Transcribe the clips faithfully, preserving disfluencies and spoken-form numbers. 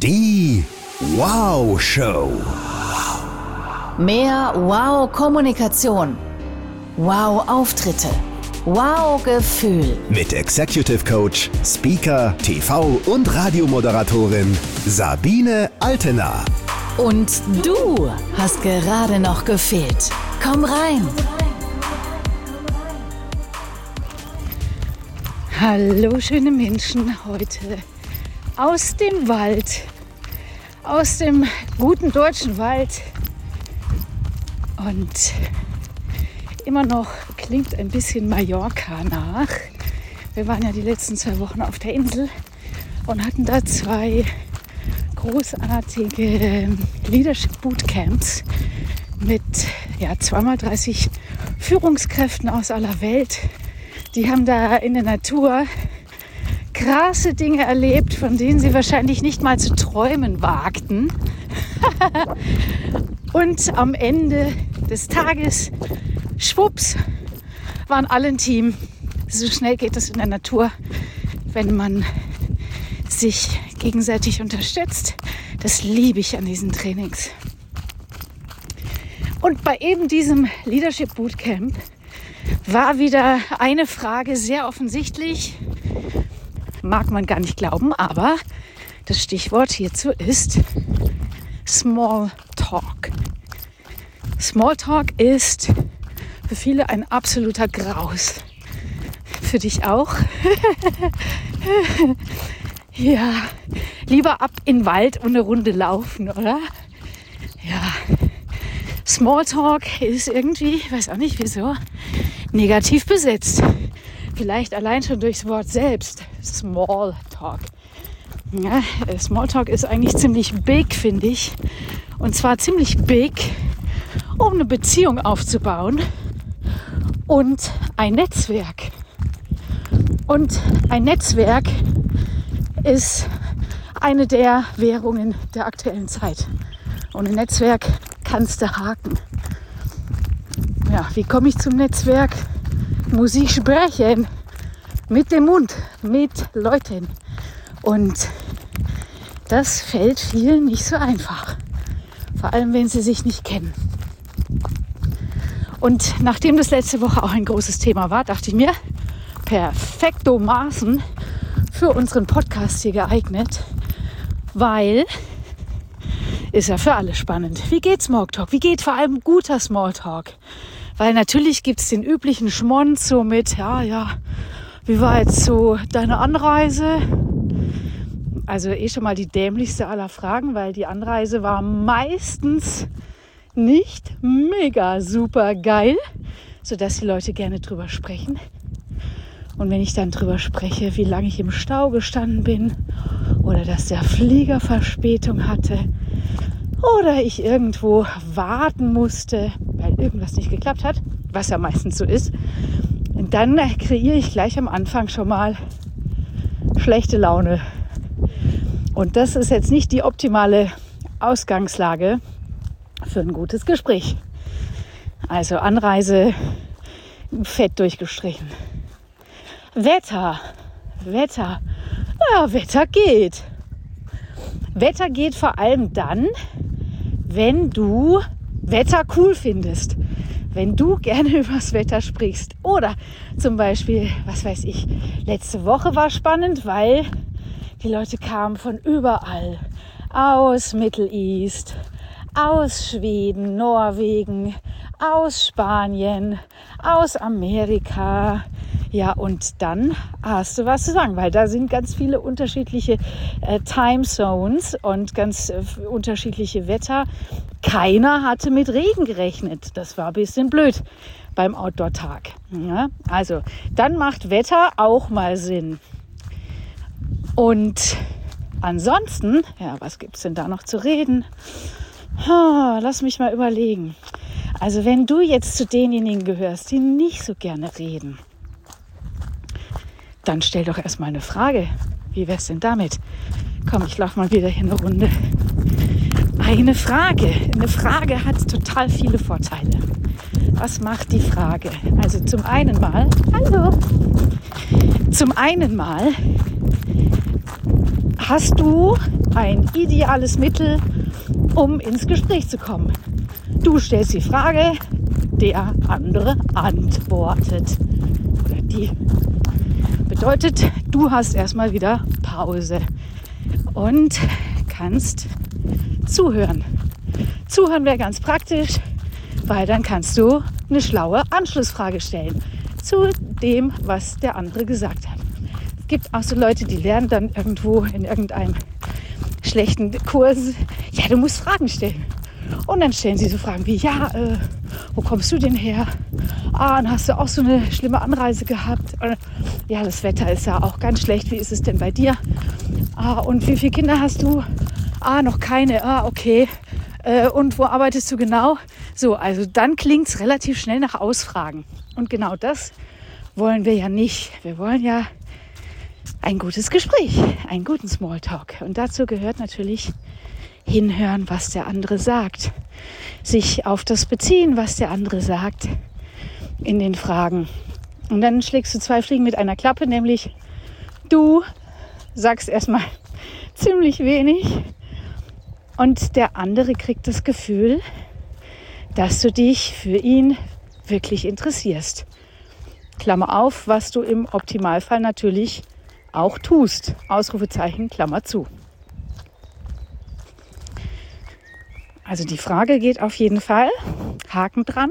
Die Wow Show. Mehr Wow-Kommunikation. Wow-Auftritte. Wow-Gefühl. Mit Executive Coach, Speaker, T V- und Radiomoderatorin Sabine Altena. Und du hast gerade noch gefehlt. Komm rein. Hallo schöne Menschen, heute aus dem Wald, aus dem guten deutschen Wald, und immer noch klingt ein bisschen Mallorca nach. Wir waren ja die letzten zwei Wochen auf der Insel und hatten da zwei großartige Leadership Bootcamps mit ja, zweimal dreißig Führungskräften aus aller Welt. Die haben da in der Natur krasse Dinge erlebt, von denen sie wahrscheinlich nicht mal zu träumen wagten. Und am Ende des Tages, schwupps, waren alle ein Team. So schnell geht es in der Natur, wenn man sich gegenseitig unterstützt. Das liebe ich an diesen Trainings. Und bei eben diesem Leadership Bootcamp war wieder eine Frage sehr offensichtlich. Mag man gar nicht glauben, aber das Stichwort hierzu ist Small Talk. Small Talk ist für viele ein absoluter Graus. Für dich auch? Ja, lieber ab in den Wald und eine Runde laufen, oder? Ja, Smalltalk ist irgendwie, ich weiß auch nicht wieso, negativ besetzt. Vielleicht allein schon durchs Wort selbst. Smalltalk. Ja, Smalltalk ist eigentlich ziemlich big, finde ich. Und zwar ziemlich big, um eine Beziehung aufzubauen und ein Netzwerk. Und ein Netzwerk ist eine der Währungen der aktuellen Zeit. Und ein Netzwerk kannst du haken. Ja, wie komme ich zum Netzwerk? Muss ich sprechen. Mit dem Mund, mit Leuten. Und das fällt vielen nicht so einfach. Vor allem, wenn sie sich nicht kennen. Und nachdem das letzte Woche auch ein großes Thema war, dachte ich mir, perfekto Maßen für unseren Podcast hier geeignet, weil ist ja für alle spannend. Wie geht Smalltalk? Wie geht vor allem guter Smalltalk? Weil natürlich gibt es den üblichen Schmonz so mit, ja, ja, wie war jetzt so deine Anreise? Also eh schon mal die dämlichste aller Fragen, weil die Anreise war meistens nicht mega super geil, sodass die Leute gerne drüber sprechen. Und wenn ich dann drüber spreche, wie lange ich im Stau gestanden bin oder dass der Flieger Verspätung hatte oder ich irgendwo warten musste, weil irgendwas nicht geklappt hat, was ja meistens so ist, und dann kreiere ich gleich am Anfang schon mal schlechte Laune. Und das ist jetzt nicht die optimale Ausgangslage für ein gutes Gespräch. Also Anreise fett durchgestrichen. Wetter, Wetter, ja, Wetter geht. Wetter geht vor allem dann, wenn du Wetter cool findest. Wenn du gerne über das Wetter sprichst. Oder zum Beispiel, was weiß ich, letzte Woche war spannend, weil die Leute kamen von überall. Aus Middle East, aus Schweden, Norwegen, aus Spanien, aus Amerika. Ja, und dann hast du was zu sagen, weil da sind ganz viele unterschiedliche äh, Time Zones und ganz äh, unterschiedliche Wetter. Keiner hatte mit Regen gerechnet. Das war ein bisschen blöd beim Outdoor-Tag. Ja, also, dann macht Wetter auch mal Sinn. Und ansonsten, ja, was gibt es denn da noch zu reden? Oh, lass mich mal überlegen. Also, wenn du jetzt zu denjenigen gehörst, die nicht so gerne reden, dann stell doch erstmal eine Frage. Wie wär's denn damit? Komm, ich laufe mal wieder hier eine Runde. Eine Frage. Eine Frage hat total viele Vorteile. Was macht die Frage? Also zum einen mal, hallo, zum einen mal hast du ein ideales Mittel, um ins Gespräch zu kommen. Du stellst die Frage, der andere antwortet. Oder die. Bedeutet, du hast erstmal wieder Pause und kannst zuhören. Zuhören wäre ganz praktisch, weil dann kannst du eine schlaue Anschlussfrage stellen zu dem, was der andere gesagt hat. Es gibt auch so Leute, die lernen dann irgendwo in irgendeinem schlechten Kurs, ja, du musst Fragen stellen. Und dann stellen sie so Fragen wie, ja, äh, wo kommst du denn her? Ah, und hast du auch so eine schlimme Anreise gehabt? Oder, ja, das Wetter ist ja auch ganz schlecht. Wie ist es denn bei dir? Ah, und wie viele Kinder hast du? Ah, noch keine. Ah, okay. Äh, und wo arbeitest du genau? So, also dann klingt es relativ schnell nach Ausfragen. Und genau das wollen wir ja nicht. Wir wollen ja ein gutes Gespräch, einen guten Smalltalk. Und dazu gehört natürlich hinhören, was der andere sagt. Sich auf das beziehen, was der andere sagt in den Fragen. Und dann schlägst du zwei Fliegen mit einer Klappe, nämlich du sagst erstmal ziemlich wenig und der andere kriegt das Gefühl, dass du dich für ihn wirklich interessierst. Klammer auf, was du im Optimalfall natürlich auch tust. Ausrufezeichen, Klammer zu. Also die Frage geht auf jeden Fall, Haken dran.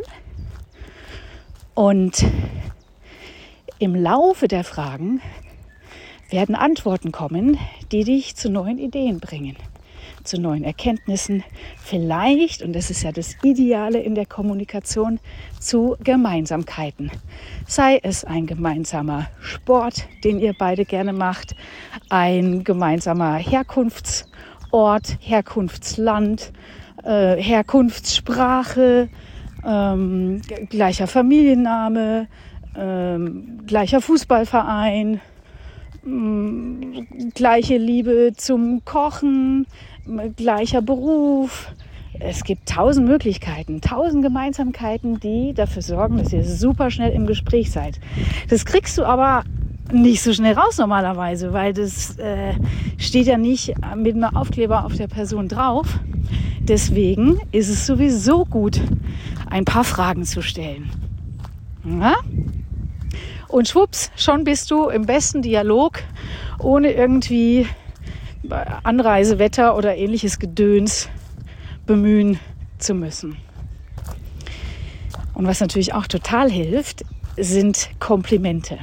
Und im Laufe der Fragen werden Antworten kommen, die dich zu neuen Ideen bringen, zu neuen Erkenntnissen, vielleicht, und das ist ja das Ideale in der Kommunikation, zu Gemeinsamkeiten. Sei es ein gemeinsamer Sport, den ihr beide gerne macht, ein gemeinsamer Herkunftsort, Herkunftsland, äh, Herkunftssprache, ähm, gleicher Familienname, ähm, gleicher Fußballverein, ähm, gleiche Liebe zum Kochen, gleicher Beruf. Es gibt tausend Möglichkeiten, tausend Gemeinsamkeiten, die dafür sorgen, dass ihr super schnell im Gespräch seid. Das kriegst du aber nicht so schnell raus normalerweise, weil das äh, steht ja nicht mit einem Aufkleber auf der Person drauf. Deswegen ist es sowieso gut, ein paar Fragen zu stellen. Ja? Und schwupps, schon bist du im besten Dialog, ohne irgendwie Anreise, Wetter oder ähnliches Gedöns bemühen zu müssen. Und was natürlich auch total hilft, sind Komplimente.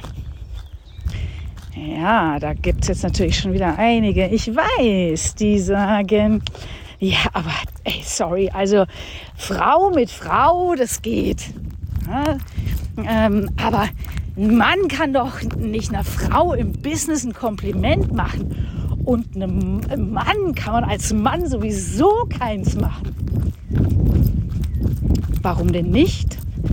Ja, da gibt es jetzt natürlich schon wieder einige, ich weiß, die sagen, ja, aber ey, sorry, also Frau mit Frau, das geht. Ja, ähm, aber ein Mann kann doch nicht einer Frau im Business ein Kompliment machen. Und einem Mann kann man als Mann sowieso keins machen. Warum denn nicht?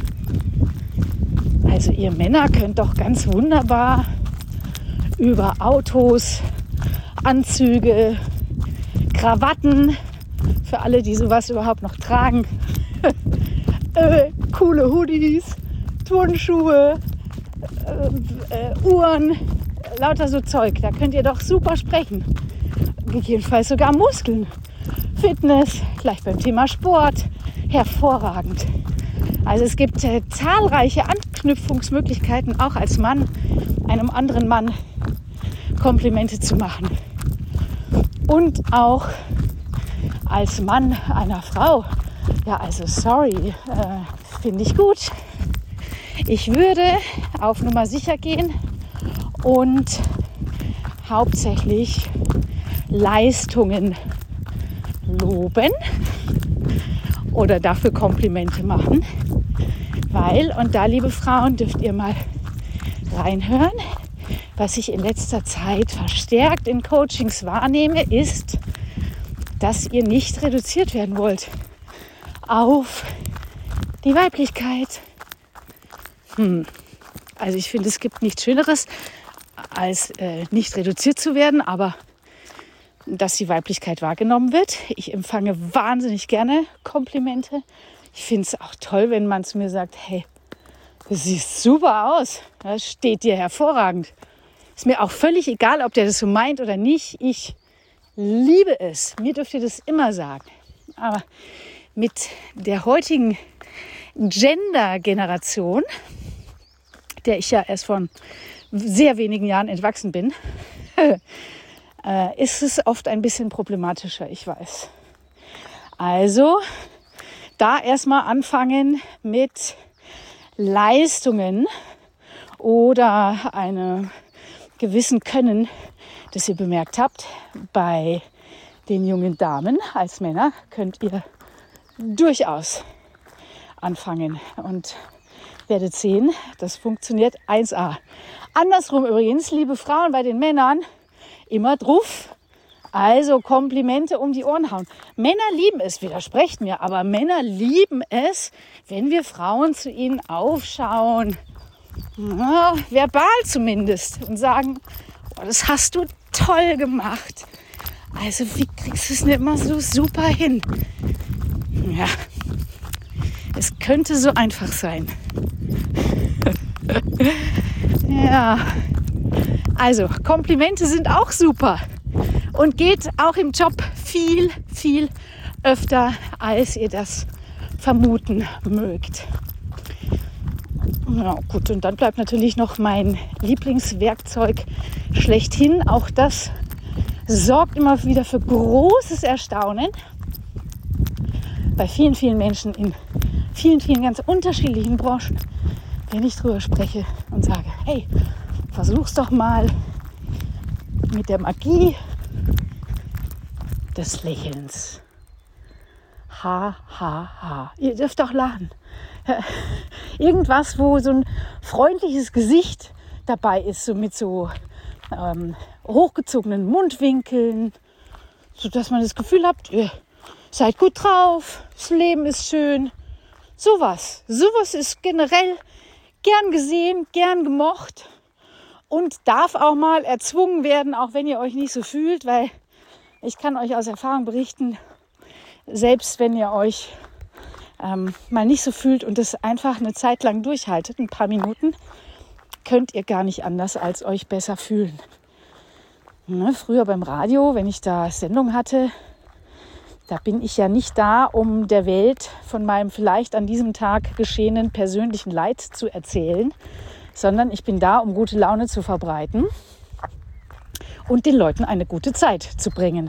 Also ihr Männer könnt doch ganz wunderbar über Autos, Anzüge, Krawatten, für alle, die sowas überhaupt noch tragen, äh, coole Hoodies, Turnschuhe, äh, äh, Uhren, lauter so Zeug. Da könnt ihr doch super sprechen. Gegebenenfalls sogar Muskeln. Fitness, gleich beim Thema Sport. Hervorragend. Also es gibt äh, zahlreiche Anknüpfungsmöglichkeiten, auch als Mann einem anderen Mann Komplimente zu machen. Und auch als Mann einer Frau. Ja, also sorry, äh, finde ich gut. Ich würde auf Nummer sicher gehen und hauptsächlich Leistungen loben oder dafür Komplimente machen, weil, und da, liebe Frauen, dürft ihr mal reinhören, was ich in letzter Zeit verstärkt in Coachings wahrnehme, ist, dass ihr nicht reduziert werden wollt auf die Weiblichkeit. Hm. Also ich finde, es gibt nichts Schöneres, als äh, nicht reduziert zu werden, aber dass die Weiblichkeit wahrgenommen wird. Ich empfange wahnsinnig gerne Komplimente. Ich finde es auch toll, wenn man zu mir sagt, hey, du siehst super aus, das steht dir hervorragend. Ist mir auch völlig egal, ob der das so meint oder nicht. Ich liebe es, mir dürft ihr das immer sagen, aber mit der heutigen Gender-Generation, der ich ja erst vor sehr wenigen Jahren entwachsen bin, äh, ist es oft ein bisschen problematischer, ich weiß. Also da erstmal anfangen mit Leistungen oder einem gewissen Können, das ihr bemerkt habt. Bei den jungen Damen als Männer könnt ihr durchaus anfangen und werdet sehen, das funktioniert eins a. Andersrum übrigens, liebe Frauen, bei den Männern immer drauf. Also Komplimente um die Ohren hauen. Männer lieben es, widersprecht mir, aber Männer lieben es, wenn wir Frauen zu ihnen aufschauen, ja, verbal zumindest, und sagen, oh, das hast du toll gemacht. Also wie kriegst du es nicht immer so super hin? Ja, es könnte so einfach sein. Ja, also Komplimente sind auch super. Und geht auch im Job viel, viel öfter, als ihr das vermuten mögt. Ja, gut, und dann bleibt natürlich noch mein Lieblingswerkzeug schlechthin. Auch das sorgt immer wieder für großes Erstaunen bei vielen, vielen Menschen in vielen, vielen ganz unterschiedlichen Branchen, wenn ich drüber spreche und sage, hey, versuch's doch mal mit der Magie des Lächelns. Ha, ha, ha. Ihr dürft auch lachen. Irgendwas, wo so ein freundliches Gesicht dabei ist, so mit so ähm, hochgezogenen Mundwinkeln, sodass man das Gefühl habt, ihr seid gut drauf, das Leben ist schön. Sowas. Sowas ist generell gern gesehen, gern gemocht und darf auch mal erzwungen werden, auch wenn ihr euch nicht so fühlt, weil ich kann euch aus Erfahrung berichten, selbst wenn ihr euch ähm, mal nicht so fühlt und es einfach eine Zeit lang durchhaltet, ein paar Minuten, könnt ihr gar nicht anders als euch besser fühlen. Ne, früher beim Radio, wenn ich da Sendung hatte, da bin ich ja nicht da, um der Welt von meinem vielleicht an diesem Tag geschehenen persönlichen Leid zu erzählen, sondern ich bin da, um gute Laune zu verbreiten und den Leuten eine gute Zeit zu bringen.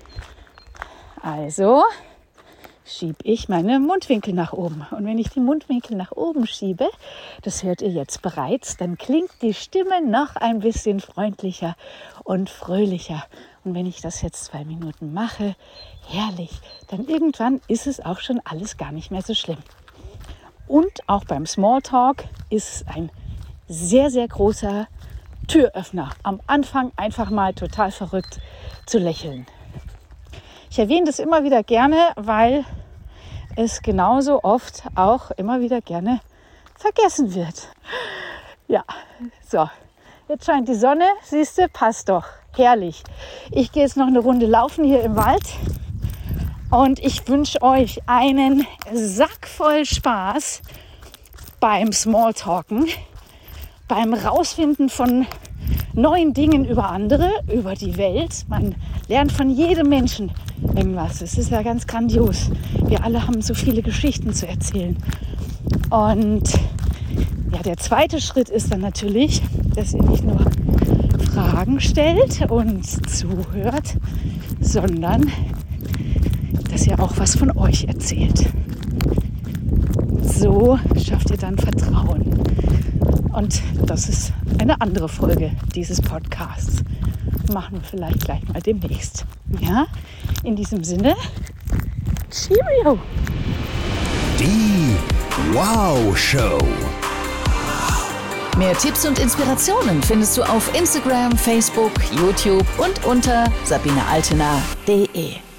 Also schiebe ich meine Mundwinkel nach oben. Und wenn ich die Mundwinkel nach oben schiebe, das hört ihr jetzt bereits, dann klingt die Stimme noch ein bisschen freundlicher und fröhlicher. Und wenn ich das jetzt zwei Minuten mache, herrlich, dann irgendwann ist es auch schon alles gar nicht mehr so schlimm. Und auch beim Smalltalk ist es ein sehr, sehr großer Türöffner. Am Anfang einfach mal total verrückt zu lächeln. Ich erwähne das immer wieder gerne, weil es genauso oft auch immer wieder gerne vergessen wird. Ja, so. Jetzt scheint die Sonne, siehst du, passt doch. Herrlich. Ich gehe jetzt noch eine Runde laufen hier im Wald und ich wünsche euch einen Sack voll Spaß beim Smalltalken, beim Rausfinden von neuen Dingen über andere, über die Welt. Man lernt von jedem Menschen irgendwas. Es ist ja ganz grandios. Wir alle haben so viele Geschichten zu erzählen. Und ja, der zweite Schritt ist dann natürlich, dass ihr nicht nur Fragen stellt und zuhört, sondern dass ihr auch was von euch erzählt. So schafft ihr dann Vertrauen. Und das ist eine andere Folge dieses Podcasts. Machen wir vielleicht gleich mal demnächst. Ja, in diesem Sinne, Cheerio! Die Wow-Show. Mehr Tipps und Inspirationen findest du auf Instagram, Facebook, YouTube und unter sabine altena punkt de.